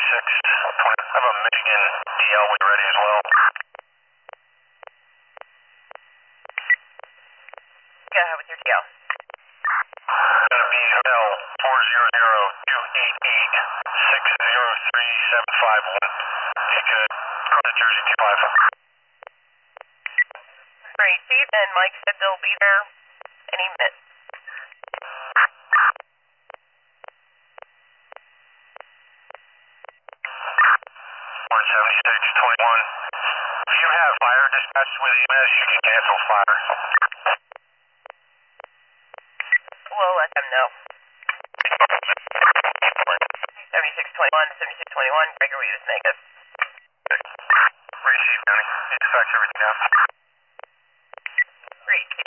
I have a Michigan DL when you're ready as well. Go ahead with your DL. Gonna be Hotel 400-288-603751. You could cross to Jersey 25. Great, Chief, and Mike said they'll be there any minute. 176-21. If you have fire dispatch with EMS, you can cancel fire. We'll let them know. 7621, 7621, Gregory is negative. Receive, County. Dispatch everything out. Great, Chief.